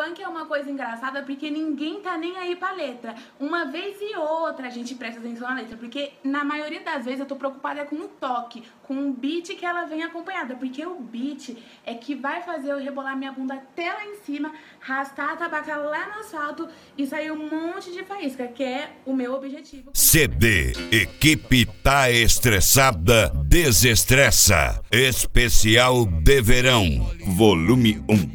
Funk é uma coisa engraçada porque ninguém tá nem aí pra letra. Uma vez e outra a gente presta atenção na letra, porque na maioria das vezes eu tô preocupada com o toque, com o beat que ela vem acompanhada, porque o beat é que vai fazer eu rebolar minha bunda até lá em cima, arrastar a tabaca lá no asfalto e sair um monte de faísca, que é o meu objetivo. CD Equipe Tá Estressada Desestressa Especial de Verão Volume 1.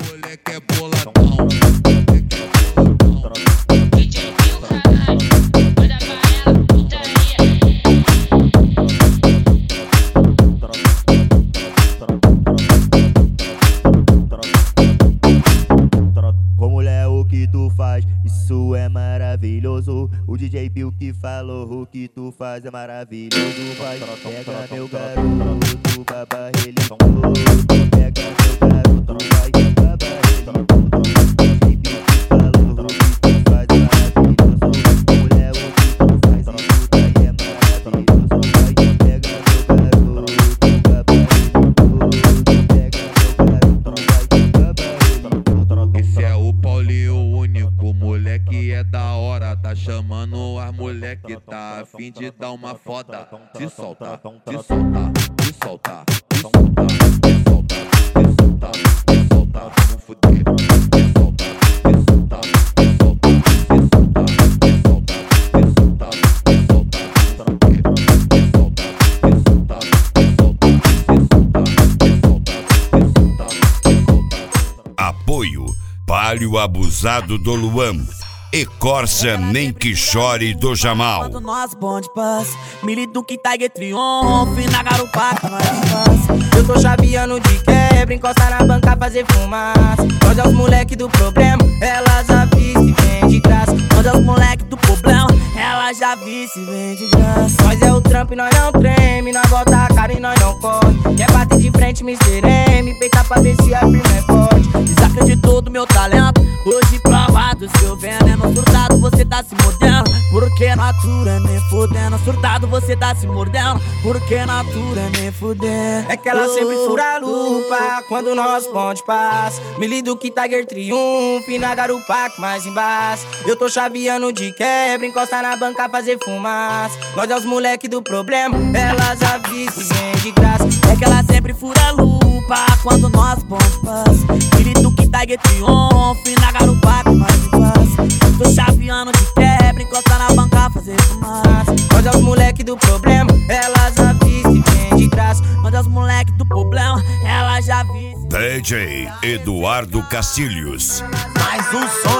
Isso é maravilhoso. O DJ Pio que falou, o que tu faz é maravilhoso. Vai, pega meu garoto, tu baba ele todo. Pega meu garoto, vai, baba ele todo. O DJ Pio que falou, o que tu faz é maravilhoso. Mulher, o que tu faz, isso daí é maravilhoso. Vai, pega meu garoto, tu baba ele todo. Pega meu garoto, vai, baba ele todo. Esse é o Paulinho único, moleque é da hora, tá chamando as moleque, tá a fim de dar uma foda. Se solta, se solta, se solta, se solta, se solta, se solta, se solta, vamos fuder. Se solta, se solta, se solta, se solta, se solta, se solta, se solta, vamos fuder. Se solta, se solta, se solta, se solta, se solta, se solta, se solta. Apoio Palio Abusado do Luan e Corsa Nem Que Chore do Jamal. Quando nós bonde passa, Miliduque, Tiger, Triunfo, na garupa nós passa. Eu tô chaveando de quebra, encosta na banca, fazer fumaça. Nós é os moleque do problema, elas avisam e vem de graça. Nós é os moleque do problema, elas já avisam e vem de graça. Nós é o trampo e nós não treme, nós bota a cara e nós não corre. Quer bater de frente, Mr. M, peita pra ver se a firma é forte. Desacreditou do meu talento, hoje prova do seu veneno. Surtado você tá se mordendo, porque natura nem fudendo. Surtado você tá se mordendo, porque natura nem fudendo. É que ela sempre fura a lupa quando nós ponte passa. Miliduque, Tiger, Triunfo, na garupa que mais embaixo. Eu tô chaveando de quebra, encosta na banca, fazer fumaça. Nós é os moleque do problema, elas avisam e vem de graça. É que ela sempre fura a lupa quando nós ponte passa. Miliduque, Tiger, Triunfo, na garupa que mais embaixo. Tô chaveando de quebra, encosta na banca, fazer fumaça. Nós é os moleque do problema, elas avisam e vem de graça. Nós é os moleque do problema, elas já avisam. DJ Eduardo Castilhos. Mais um som